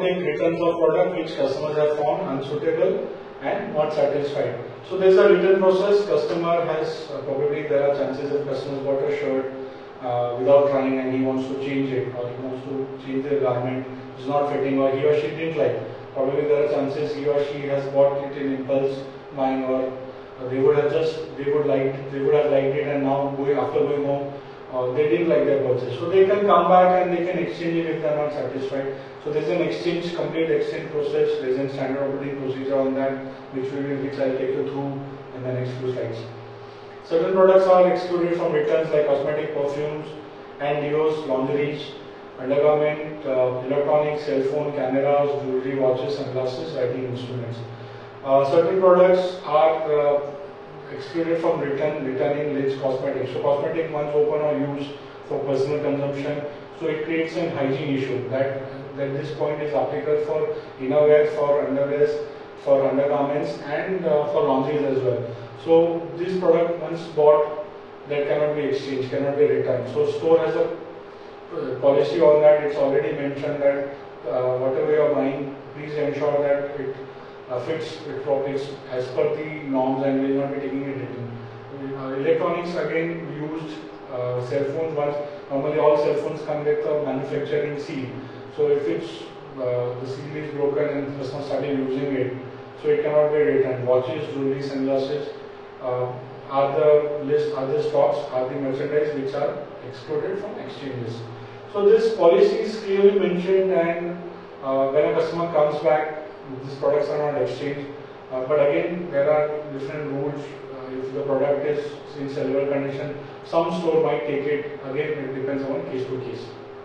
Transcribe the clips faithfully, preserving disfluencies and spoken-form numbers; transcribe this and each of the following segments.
take returns of product which customers have found unsuitable and not satisfied. So there is a return process. Customer has uh, probably there are chances if customer bought a shirt uh, without trying and he wants to change it, or he wants to change the garment, it's not fitting, or he or she didn't like. Probably there are chances he or she has bought it in impulse buying, or uh, they would have just they would like they would have liked it, and now going after going home uh, they didn't like their purchase. So they can come back and they can exchange it if they are not satisfied. So there is an exchange, complete exchange process. There is a standard operating procedure on that, which we will, which I will take you through in the next few slides. Certain products are excluded from returns like cosmetic, perfumes, and deos, lingerie, undergarment, uh, electronics, cell phone, cameras, jewelry, watches, sunglasses, writing instruments. Uh, certain products are uh, excluded from return, returning lids, cosmetics. So cosmetic once open or used for personal consumption, so it creates a hygiene issue that, that this point is applicable for innerwear, for underwears, for undergarments, and uh, for lingerie as well. So this product once bought, that cannot be exchanged, cannot be returned. So store has a uh, policy on that. It's already mentioned that uh, whatever you are buying, please ensure that it uh, fits it properly as per the norms and will not be taking it written. Uh, electronics again used, uh, cell phones once, normally all cell phones come with a manufacturing seal. So if it's uh, the seal is broken and the customer started using it, so it cannot be returned. Watches, jewelry, sunglasses uh, are the list, are the stocks, are the merchandise which are excluded from exchanges. So this policy is clearly mentioned, and uh, when a customer comes back, these products are not exchanged. Uh, but again, there are different rules. Uh, if the product is in sellable condition, some store might take it. Again, it depends on case to case.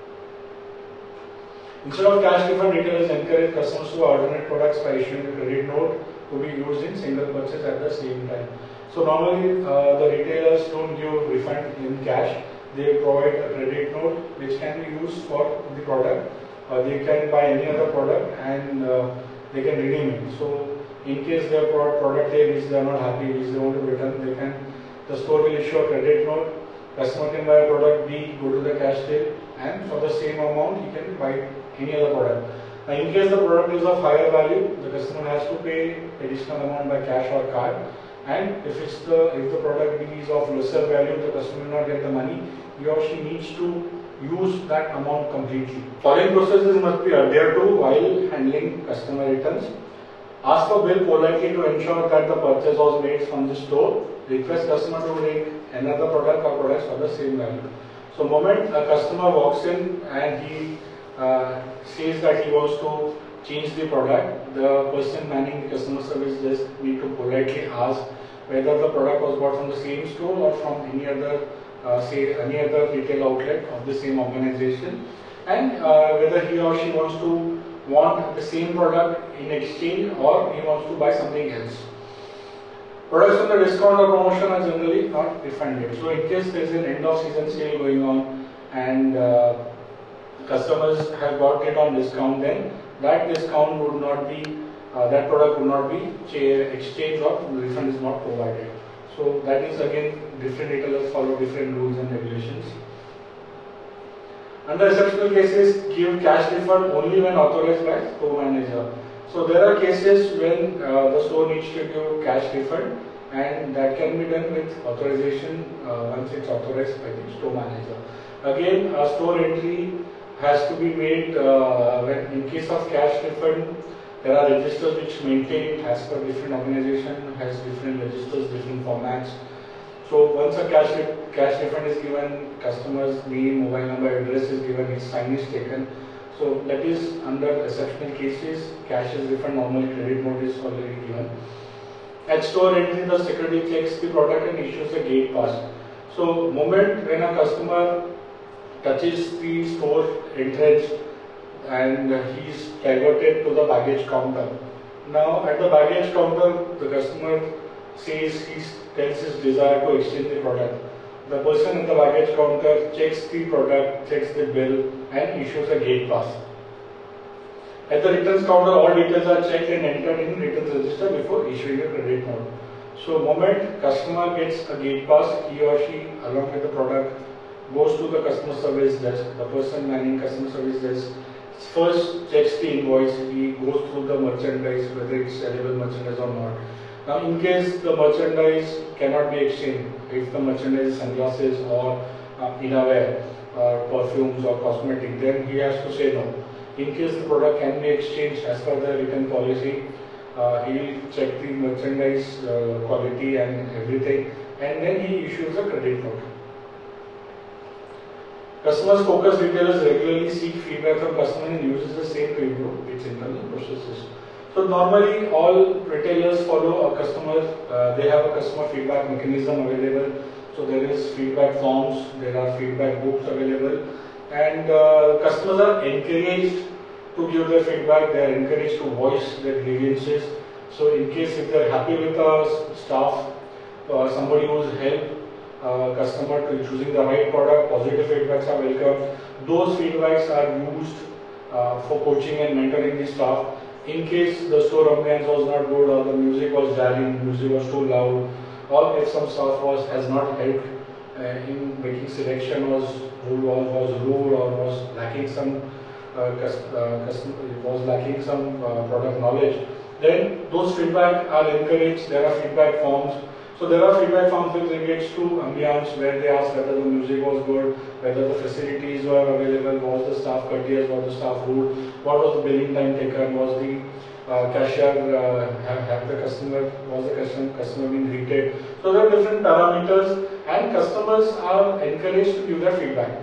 Instead of cash refund, retailers encourage customers to alternate products by issuing a credit note to be used in single purchase at the same time. So normally uh, the retailers don't give refund in cash. They provide a credit note which can be used for the product. Uh, they can buy any other product and uh, they can redeem it. So in case their product A which they are not happy, which they want to return, they can, the store will issue a credit note. Customer can buy a product B, go to the cash till, and for the same amount he can buy any other product. Now in case the product is of higher value, the customer has to pay additional amount by cash or card. And if it's the if the product B is of lesser value, the customer will not get the money. He or she needs to use that amount completely. Following processes must be adhered to while handling customer returns. Ask for bill politely to ensure that the purchase was made from the store. Request customer to take another product or products for the same value. So moment a customer walks in and he uh, says that he wants to change the product, the person manning the customer service desk need to politely ask whether the product was bought from the same store or from any other, uh, say, any other retail outlet of the same organization, and uh, whether he or she wants to want the same product in exchange or he wants to buy something else. Products on the discount or promotion are generally not refunded. So in case there is an end of season sale going on and uh, customers have got it on discount, then that discount would not be, uh, that product would not be exchanged or refund is not provided. So that is again different retailers follow different rules and regulations. Under exceptional cases, give cash refund only when authorized by store manager. So there are cases when uh, the store needs to give cash refund, and that can be done with authorization uh, once it's authorized by the store manager. Again, a store entry has to be made uh, when in case of cash refund. There are registers which maintain it as per different organization, has different registers, different formats. So once a cash re cash refund is given, customer's name, mobile number, address is given, his sign is taken. So that is under exceptional cases. Cash is refund, normally credit note is already given. At store entry, the security checks the product and issues a gate pass. So moment when a customer touches the store entrance and he is diverted to the baggage counter. Now at the baggage counter, the customer says he tells his desire to exchange the product. The person at the baggage counter checks the product, checks the bill and issues a gate pass. At the returns counter, all details are checked and entered in returns register before issuing a credit note. So moment customer gets a gate pass, he or she along with the product goes to the customer service desk. The person manning customer service desk first checks the invoice, he goes through the merchandise, whether it's sellable merchandise or not. Now, in case the merchandise cannot be exchanged, if the merchandise is sunglasses or uh, innerwear or perfumes or cosmetic, then he has to say no. In case the product can be exchanged as per the written policy, uh, he will check the merchandise uh, quality and everything, and then he issues a credit note. Customers focused retailers regularly seek feedback from customers and uses the same to improve its internal processes. So normally all retailers follow a customer, uh, they have a customer feedback mechanism available. So there is feedback forms, there are feedback books available, and uh, customers are encouraged to give their feedback, they are encouraged to voice their grievances. So in case if they are happy with the staff, uh, somebody who has helped uh, customer to choosing the right product, positive feedbacks are welcome. Those feedbacks are used uh, for coaching and mentoring the staff. In case the store ambience was not good or the music was jarring, music was too loud, or if some staff was has not helped uh, in making selection, was was, was rude or was lacking some uh, uh, custom, was lacking some uh, product knowledge, then those feedback are encouraged. There are feedback forms. So there are feedback forms with regards to ambience, where they ask whether the music was good, whether the facilities were available, was the staff courteous, was the staff rude, what was the billing time taken, was the uh, cashier, uh, have, have the customer, was the customer, customer being greeted. So there are different parameters, and customers are encouraged to give their feedback.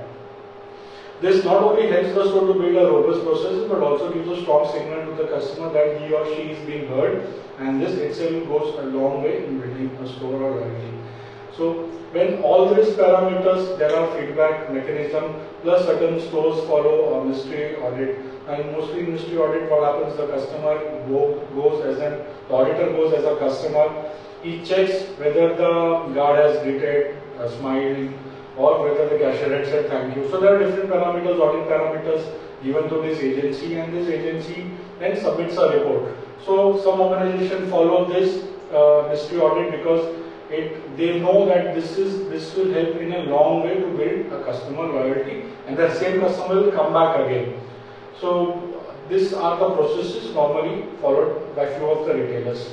This not only helps the store to build a robust process, but also gives a strong signal to the customer that he or she is being heard, and this itself goes a long way in building a store or loyalty. So when all these parameters, there are feedback mechanism, plus certain stores follow a mystery audit, and mostly in mystery audit, what happens, the customer go, goes as an, the auditor goes as a customer, he checks whether the guard has greeted, uh, smiled, or whether the cashier had said thank you. So there are different parameters, audit parameters given to this agency, and this agency then submits a report. So some organizations follow this uh, mystery audit because it, they know that this is this will help in a long way to build a customer loyalty, and that same customer will come back again. So these are the processes normally followed by few of the retailers.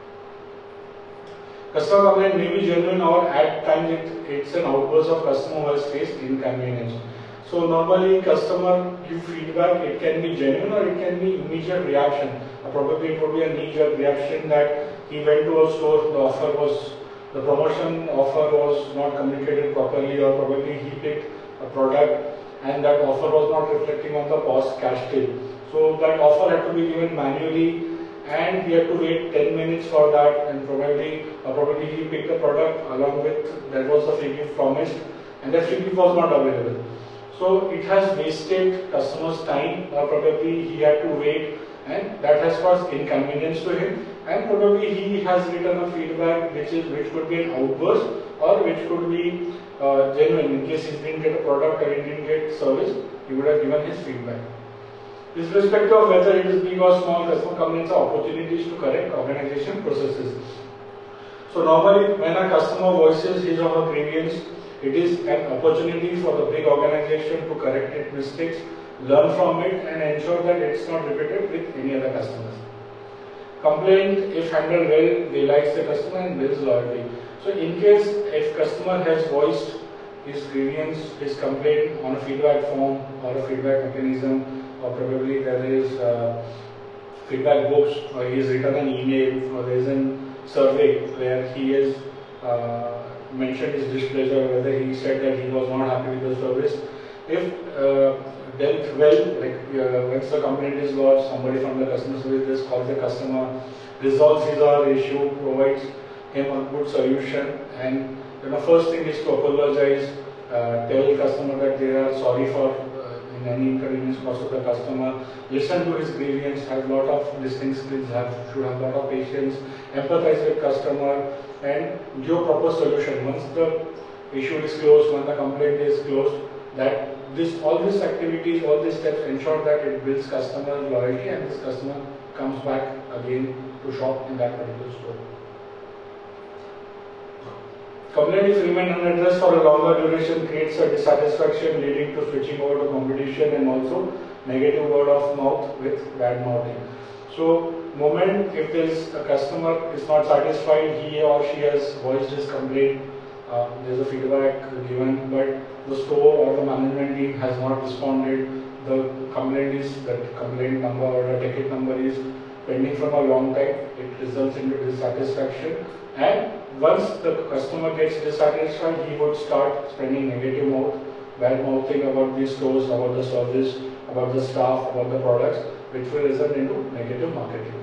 Customer complaint may be genuine, or at times it, it's an outburst of customer who has faced inconvenience. So normally customer give feedback, it can be genuine or it can be immediate reaction. Uh, probably it would be a knee-jerk reaction that he went to a store, the offer was, the promotion offer was not communicated properly, or probably he picked a product and that offer was not reflecting on the post cash till. So that offer had to be given manually, and he had to wait ten minutes for that, and probably uh, probably he picked the product along with, that was the free gift promised, and that free gift was not available. So it has wasted customers' time, or probably he had to wait, and that has caused inconvenience to him, and probably he has written a feedback which is which could be an outburst, or which could be uh, genuine. In case he didn't get a product or he didn't get service, he would have given his feedback. Irrespective of whether it is big or small, customer complaints are opportunities to correct organization processes. So normally when a customer voices his or her grievance, it is an opportunity for the big organization to correct its mistakes, learn from it, and ensure that it's not repeated with any other customers. Complaint, if handled well, delights the customer and builds loyalty. So in case if customer has voiced his grievance, his complaint on a feedback form or a feedback mechanism, or probably there is uh, feedback books, or he has written an email, or there is a survey where he has uh, mentioned his displeasure, whether he said that he was not happy with the service. If uh, dealt well, like uh, once the complaint is lodged, somebody from the customer service calls the customer, resolves his or her issue, provides him a good solution, and you know, first thing is to apologize, uh, tell customer that they are sorry for in any inconvenience caused to the customer, listen to his grievance, have lot of listening skills, have should have lot of patience, empathize with customer, and give a proper solution. Once the issue is closed, when the complaint is closed, that this all these activities, all these steps ensure that it builds customer loyalty, and this customer comes back again to shop in that particular store. Complaint if remain unaddressed for a longer duration creates a dissatisfaction leading to switching over to competition and also negative word of mouth with bad mouthing. So, moment if there is a customer is not satisfied, he or she has voiced his complaint, uh, there is a feedback given, but the store or the management team has not responded. The complaint is that complaint number or the ticket number is pending from a long time. It results into dissatisfaction, and once the customer gets dissatisfied, he would start spending negative mouth, bad mouthing about the stores, about the service, about the staff, about the products, which will result into negative marketing.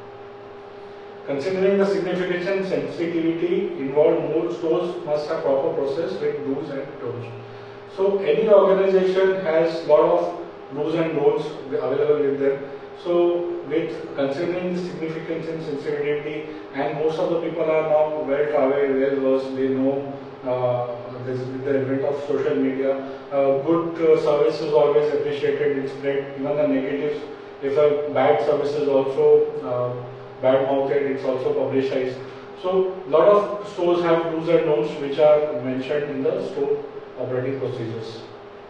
Considering the significance and sensitivity involved, more stores must have proper process with do's and don'ts. So any organization has lot of do's and don'ts available with them. So with considering the significance and sensitivity, and most of the people are now well traveled, well versed, they know uh, this, with the advent of social media, uh, good uh, service is always appreciated, it's great. Even the negatives, if a bad service is also uh, bad mouthed, it's also publicized. So lot of stores have do's and don'ts which are mentioned in the store operating procedures.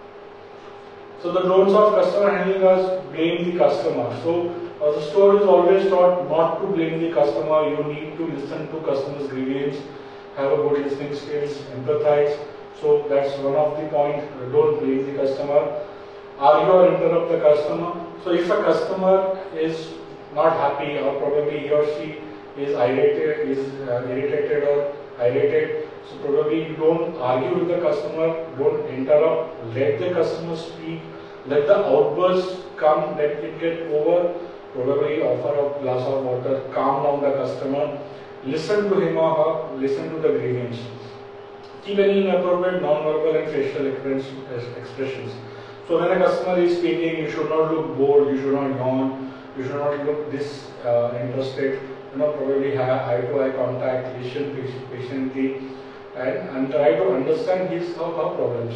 So the don'ts of customer handling is blame the customer. So uh, the store is always taught not to blame the customer. You need to listen to customers' grievance, have a good listening skills, empathize. So that's one of the point. Don't blame the customer. Argue or interrupt the customer. So if a customer is not happy, or probably he or she is irritated, is uh, irritated or irritated, so probably you don't argue with the customer, don't interrupt, let the customer speak, let the outbursts come, let it get over, probably offer a glass of water, calm down the customer, listen to him or her, listen to the grievance. Keep any inappropriate non-verbal and facial expressions. So when a customer is speaking, you should not look bored, you should not yawn, you should not look disinterested, you know, probably have eye-to-eye contact, listen patiently, and, and try to understand his or her problems.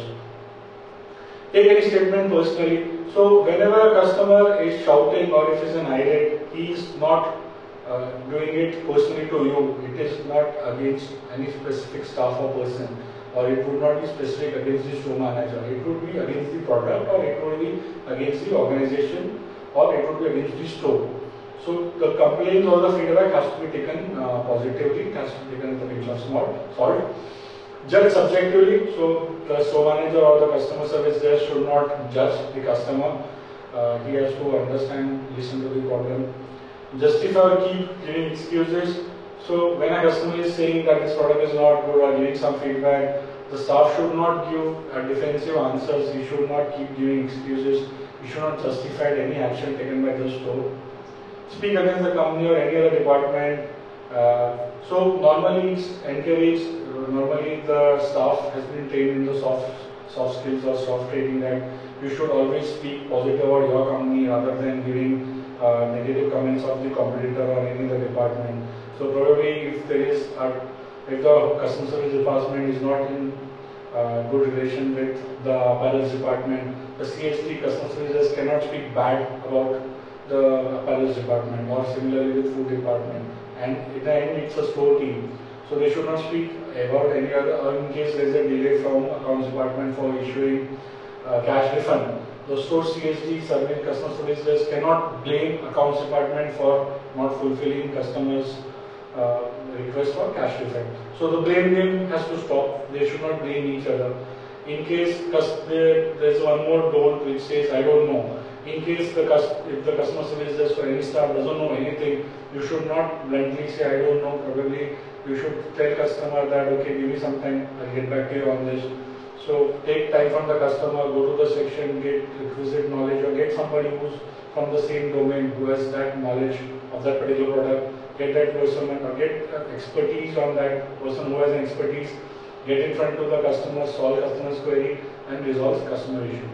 Take any statement personally. So whenever a customer is shouting or if he is an irate, he is not uh, doing it personally to you. It is not against any specific staff or person, or it would not be specific against the store manager. It would be against the product, or it would be against the organization, or it would be against the store. So the complaint or the feedback has to be taken uh, positively, it has to be taken with a pinch of salt. Judge subjectively, so the store manager or the customer service there should not judge the customer. Uh, he has to understand, listen to the problem. Justify or keep giving excuses. So when a customer is saying that this product is not good or giving some feedback, the staff should not give uh, defensive answers. He should not keep giving excuses. He should not justify any action taken by the store. Speak against the company or any other department. Uh, so normally it's encouraged, uh, normally the staff has been trained in the soft, soft skills or soft training that you should always speak positive about your company rather than giving uh, negative comments of the competitor or any other department. So probably if there is, a, if the customer service department is not in uh, good relation with the apparel department, the C S D customer services cannot speak bad about the apparel department, or similarly with food department. And in the end, it's a store team. So they should not speak about any other, or in case there is a delay from accounts department for issuing uh, cash refund. The store C S D serving customer services cannot blame accounts department for not fulfilling customers' uh, request for cash refund. So the blame game has to stop. They should not blame each other. In case there is one more don't which says I don't know. In case the if the customer service for any staff doesn't know anything, you should not bluntly say I don't know. Probably you should tell customer that okay, give me some time, I'll get back to you on this. So take time from the customer, go to the section, get requisite knowledge, or get somebody who's from the same domain who has that knowledge of that particular product. Get that person or get expertise on that person who has an expertise. Get in front of the customer, solve customer's query, and resolve customer issue.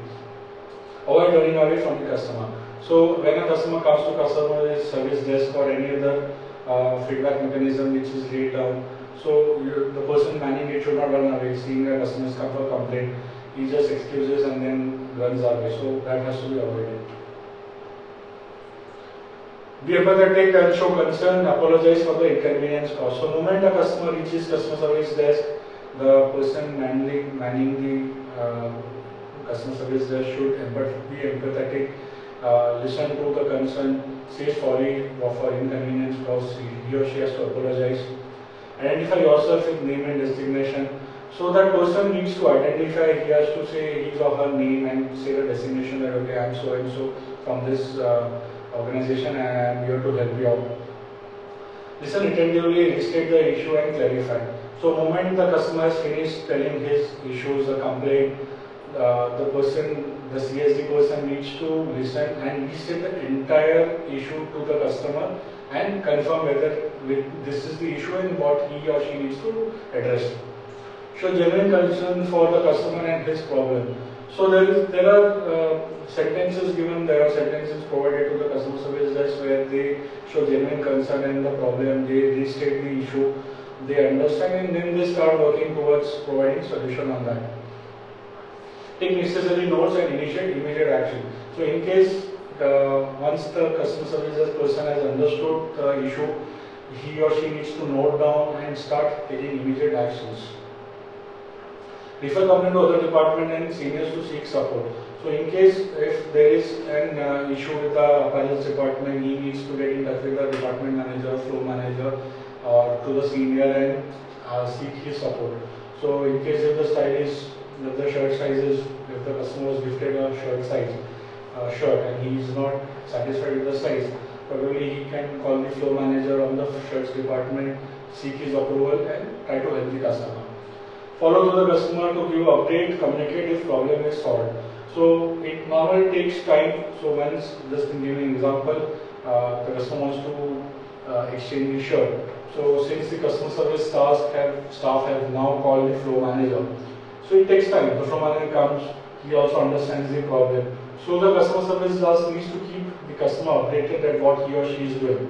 Avoid running away from the customer. So when a customer comes to customer service desk or any other uh, feedback mechanism which is laid down, so you, the person manning it should not run away. Seeing a customer's come for complaint, he just excuses and then runs away. So that has to be avoided. Be empathetic and show concern. Apologize for the inconvenience caused. So the moment a customer reaches customer service desk, the person manning, manning the uh, customer service desk should be empathetic uh, listen to the concern, say sorry for inconvenience because he or she has to apologize. Identify yourself with name and designation. So that person needs to identify, he has to say his or her name and say the designation that okay, I am so and so from this uh, organization and I am here to help you out. Listen attentively, restate the issue and clarify. So moment the customer has finished telling his issues, the complaint, uh, the person, the C S D person needs to listen and restate the entire issue to the customer and confirm whether with, this is the issue and what he or she needs to address. Show genuine concern for the customer and his problem. So there is there are uh, sentences given, there are sentences provided to the customer service desk where they show genuine concern and the problem, they restate the issue, they understand and then they start working towards providing solution on that. Take necessary notes and initiate immediate action. So in case uh, once the customer services person has understood the issue, he or she needs to note down and start taking immediate actions. Refer complaint to other department and seniors to seek support. So in case if there is an uh, issue with the apparel department, he needs to get in touch with the department manager, flow manager, or uh, to the senior and uh, seek his support. So in case if the style is, if the shirt size is, if the customer was gifted a shirt size, uh, shirt and he is not satisfied with the size, probably he can call the flow manager on the shirts department, seek his approval and try to help the customer. Follow to the customer to give update, communicate if problem is solved. So it normally takes time. So once, just to give an example, uh, the customer wants to uh, exchange the shirt. So since the customer service staff have staff have now called the flow manager, so it takes time. The flow manager comes, he also understands the problem. So the customer service staff needs to keep the customer updated at what he or she is doing.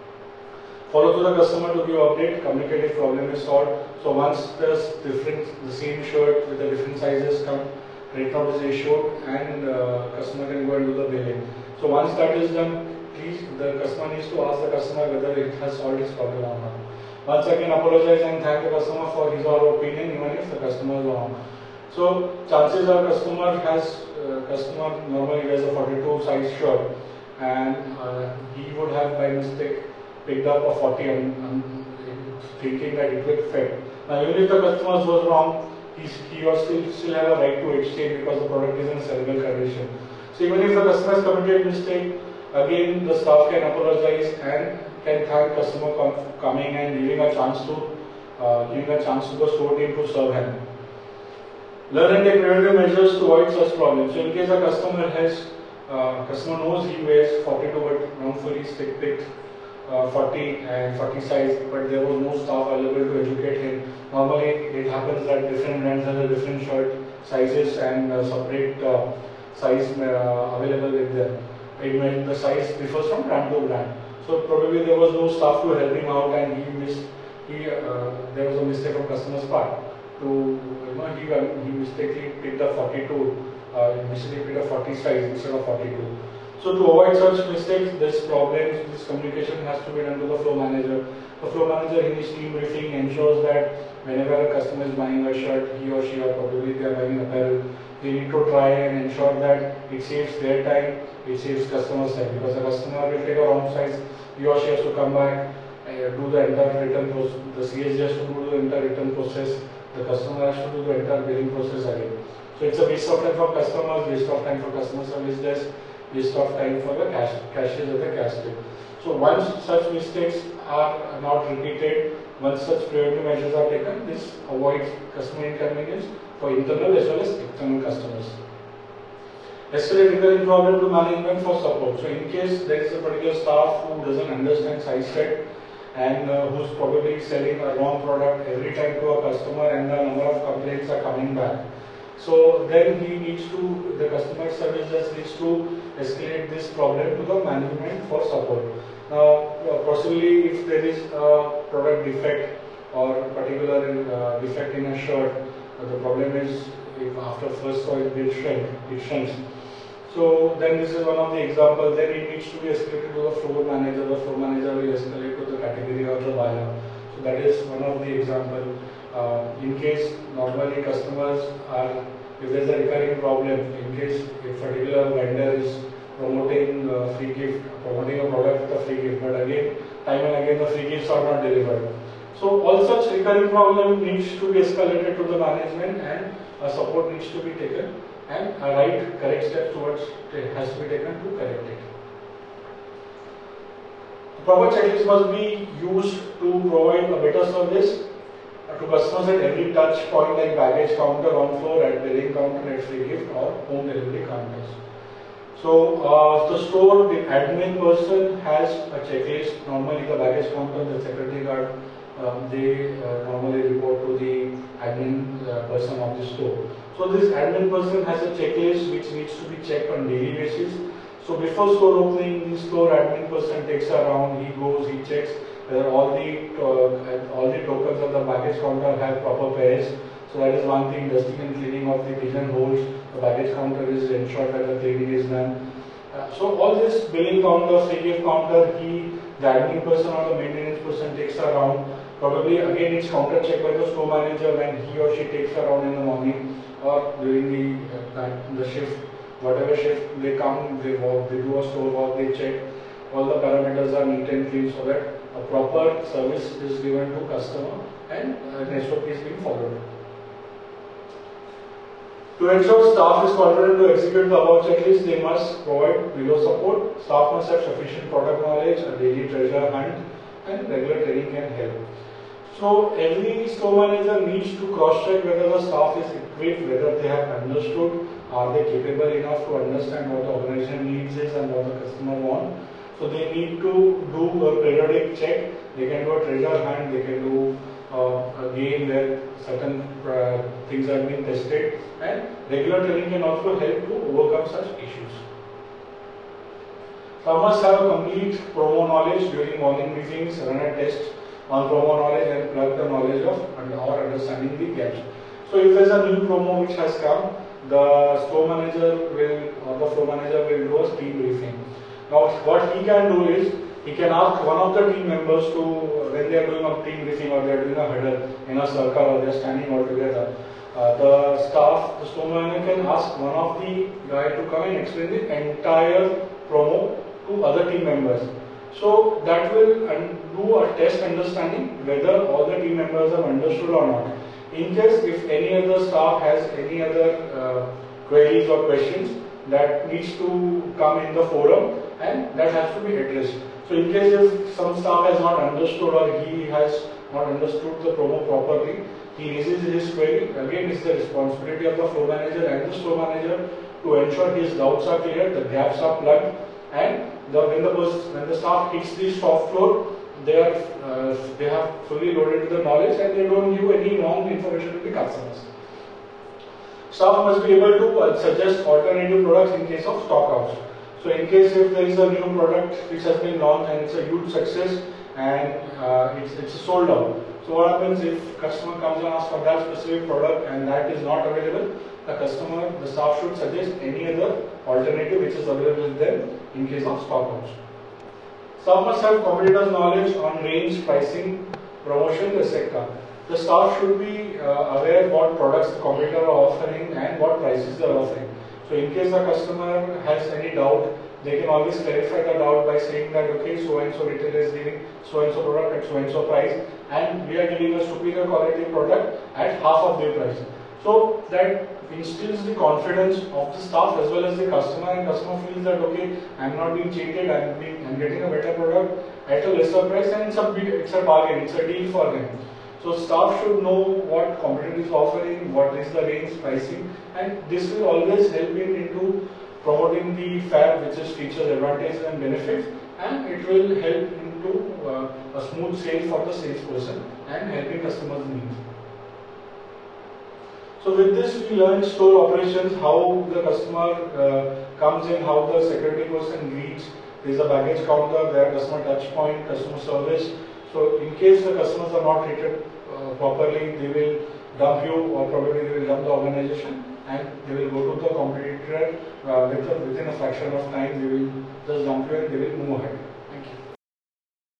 Follow to the customer to give update, communicate if problem is solved. So once there's different, the same shirt with the different sizes come, rate note is issued and uh, customer can go and do the billing. So once that is done, please, the customer needs to ask the customer whether it has solved his problem or not. Once again apologize and thank the customer for his or her opinion even if the customer is wrong. So chances are customer has, uh, customer normally wears a forty-two size shirt and uh, he would have by mistake picked up a forty and um, thinking that it will fit. Now even if the customer was wrong, he, he or still still have a right to exchange because the product is in sellable condition. So even if the customer has committed mistake, again the staff can apologize and can thank customer com coming and giving a chance to uh, giving a chance to the store team to serve him. Learn and take preventive measures to avoid such problems. So in case a customer has uh, customer knows he wears forty-two but wrongfully stick picked Uh, forty and forty size, but there was no staff available to educate him. Normally, it happens that different brands have different shirt sizes and uh, separate uh, size uh, available with them. It meant the size differs from brand to brand. So probably there was no staff to help him out, and he missed. He uh, there was a mistake from customer's part. To you know, he he mistakenly picked up forty-two. Uh, mistakenly picked up forty size instead of forty-two. So to avoid such mistakes, this problem, this communication has to be done to the flow manager. The flow manager in his team briefing ensures that whenever a customer is buying a shirt, he or she or probably they are buying apparel, they need to try and ensure that it saves their time, it saves customer's time. Because the customer will take a wrong size, he or she has to come back, uh, do the entire return process, the C S D has to do the entire return process, the customer has to do the entire billing process again. So it's a waste of time for customers, waste of time for customer service desk, waste of time for the cash, cashiers at the cash table. So once such mistakes are not repeated, once such preventive measures are taken, this avoids customer inconvenience for internal as well as external customers. Escalate recurring problem to management for support. So in case there is a particular staff who doesn't understand size set and uh, who's probably selling a wrong product every time to a customer and the number of complaints are coming back. So then he needs to, the customer service just needs to escalate this problem to the management for support. Now, uh, possibly if there is a product defect or particular uh, defect in a shirt, uh, the problem is if after first soil it will shrink, it shrinks. So then this is one of the examples. Then it needs to be escalated to the floor manager. The floor manager will escalate to the category of the buyer. So that is one of the example. Uh, in case normally customers are, if there is a recurring problem, in case a particular vendor is promoting uh, free gift, promoting a product with a free gift, but again, time and again the free gifts are not delivered. So all such recurring problem needs to be escalated to the management, and a support needs to be taken, and a right correct step towards has to be taken to correct it. The proper checklist must be used to provide a better service to customers at every touch point, like baggage counter, on floor, at billing counter, at free gift or home delivery counters. So uh, the store, the admin person has a checklist. Normally the baggage counter, the security guard, um, they uh, normally report to the admin uh, person of the store. So this admin person has a checklist which needs to be checked on daily basis. So before store opening, the store admin person takes around, he goes, he checks whether all the uh, all the tokens of the baggage counter have proper pairs. So that is one thing. Dusting and cleaning of the pigeonholes. The baggage counter is ensured that the cleaning is done. Uh, so all this billing counter, free gift counter, he, the admin person or the maintenance person takes around. Probably again it's counter checked by the store manager when he or she takes around in the morning or during the uh, the shift. Whatever shift they come, they walk, they do a store walk, they check. All the parameters are neat and clean so that a proper service is given to customer and uh, an S O P is being followed. To ensure staff is confident to execute the above checklist, they must provide below support. Staff must have sufficient product knowledge, a daily treasure hunt, and regular training can help. So every store manager needs to cross-check whether the staff is equipped, whether they have understood, are they capable enough to understand what the organization needs is and what the customer wants. So they need to do a periodic check. They can do a treasure hunt, they can do uh, a game where certain uh, things are being tested, and regular training can also help to overcome such issues. Some must have a complete promo knowledge during morning briefings, run a test on promo knowledge and plug the knowledge of or understanding the gaps. So if there is a new promo which has come, the store manager will or the floor manager will do a team briefing. Now what he can do is, he can ask one of the team members to, when they are doing a team briefing or they are doing a huddle in a circle or they are standing all together, uh, the staff, the store manager can ask one of the guy to come and explain the entire promo to other team members. So that will do a test understanding whether all the team members have understood or not. In case if any other staff has any other uh, queries or questions, that needs to come in the forum and that has to be addressed. So in case if some staff has not understood or he has not understood the promo properly, he raises his query. Again, it's the responsibility of the floor manager and the store manager to ensure his doubts are clear, the gaps are plugged, and the, when the when the staff hits the shop floor, they are uh, they have fully loaded with the knowledge and they don't give any wrong information to the customers. Staff must be able to uh, suggest alternative products in case of stockouts. So in case if there is a new product which has been launched and it's a huge success and uh, it's, it's sold out. So what happens if customer comes and asks for that specific product and that is not available, the customer, the staff should suggest any other alternative which is available with them in case of stockouts. Staff must have competitors' knowledge on range, pricing, promotion, et cetera. The staff should be uh, aware what products the competitor are offering and what prices they are offering. So in case the customer has any doubt, they can always clarify the doubt by saying that okay, so and so retailer is giving so and so product at so and so price, and we are giving a superior quality product at half of their price. So that instills the confidence of the staff as well as the customer, and customer feels that okay, I am not being cheated, I am being, I am getting a better product at a lesser price, and it's a it's a bargain, it's a deal for them. So staff should know what competitor is offering, what is the range, pricing, and this will always help in into promoting the fab, which is features, advantages and benefits, and it will help into uh, a smooth sale for the salesperson and helping customers' needs. So with this we learn store operations, how the customer uh, comes in, how the security person greets, there is a baggage counter, there are customer touch point, customer service. So in case the customers are not treated uh, properly, they will dump you or probably they will dump the organization and they will go to the competitor uh, within a fraction of time, they will just dump you and they will move ahead.